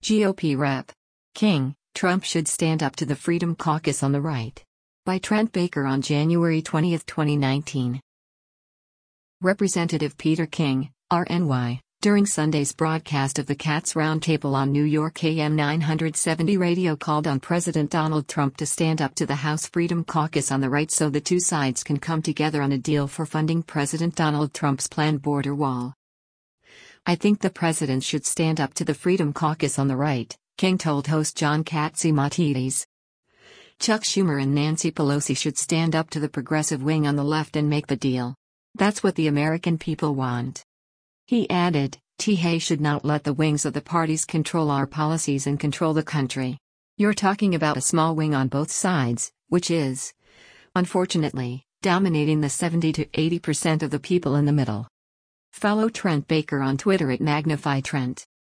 GOP Rep. King, Trump should stand up to the Freedom Caucus on the right. By Trent Baker on January 20, 2019. Representative Peter King, RNY, during Sunday's broadcast of the Cats Roundtable on New York AM 970 radio called on President Donald Trump to stand up to the House Freedom Caucus on the right so the two sides can come together on a deal for funding President Donald Trump's planned border wall. "I think the president should stand up to the Freedom Caucus on the right," King told host John Catsimatidis. "Chuck Schumer and Nancy Pelosi should stand up to the progressive wing on the left and make the deal. That's what the American people want." He added, "He should not let the wings of the parties control our policies and control the country. You're talking about a small wing on both sides, which is, unfortunately, dominating the 70 to 80% of the people in the middle." Follow Trent Baker on Twitter at MagnifyTrent.